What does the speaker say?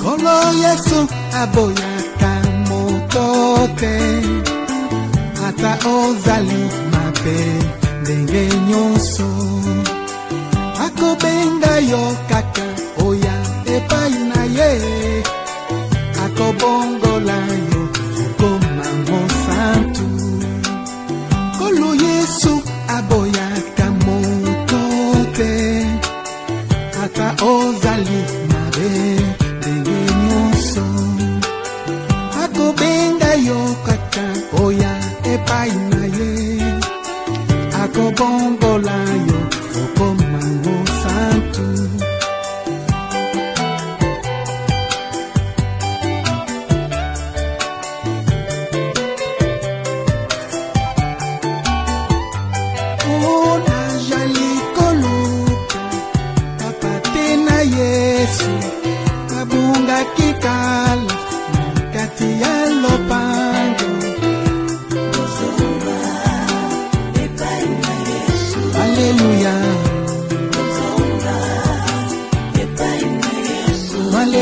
Kolo Yesu aboyaka motote, ata ozali mabe ndenge nyonso. Akobenga yo kaka oya epai na ye, akobongola yo koma mosantu. Kolo Yesu aboyaka motote, ata ozali mabe ndenge nyonso. Akobenga yo kaka oya epai na ye, akobongola yo koma mosantu. Ona jali koluka, kapate na Yesu, abunga kika